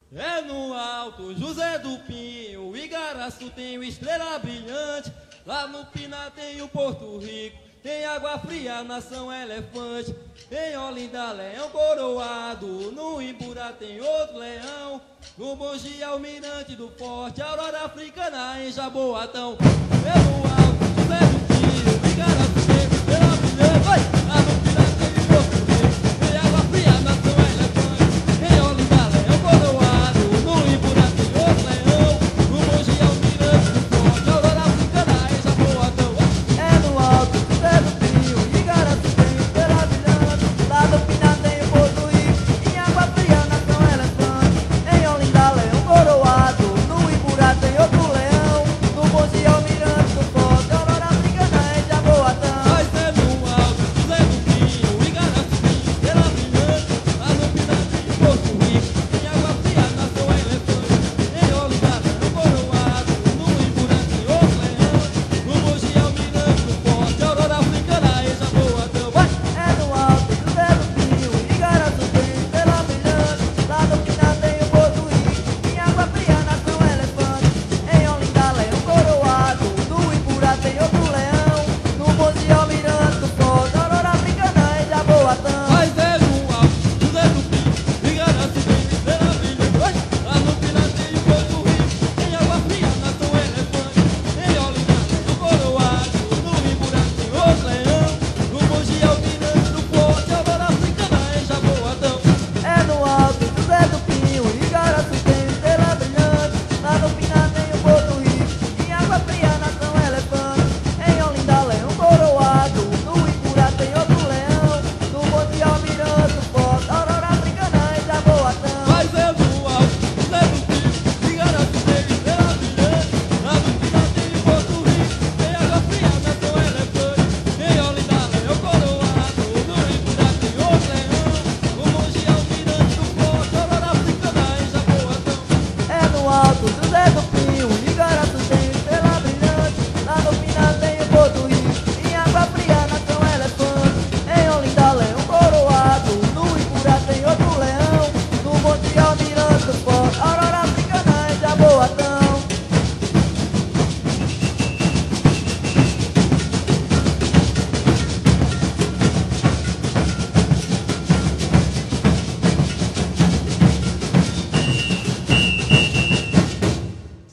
É no Alto José do Pinho, Igaraçu tem o Estrela Brilhante. Lá no Pina tem o Porto Rico, tem Água Fria, Nação Elefante. Em Olinda, Leão Coroado, no Imbura tem outro leão. No Mogi, Almirante do Forte, Aurora Africana em Jaboatão. É no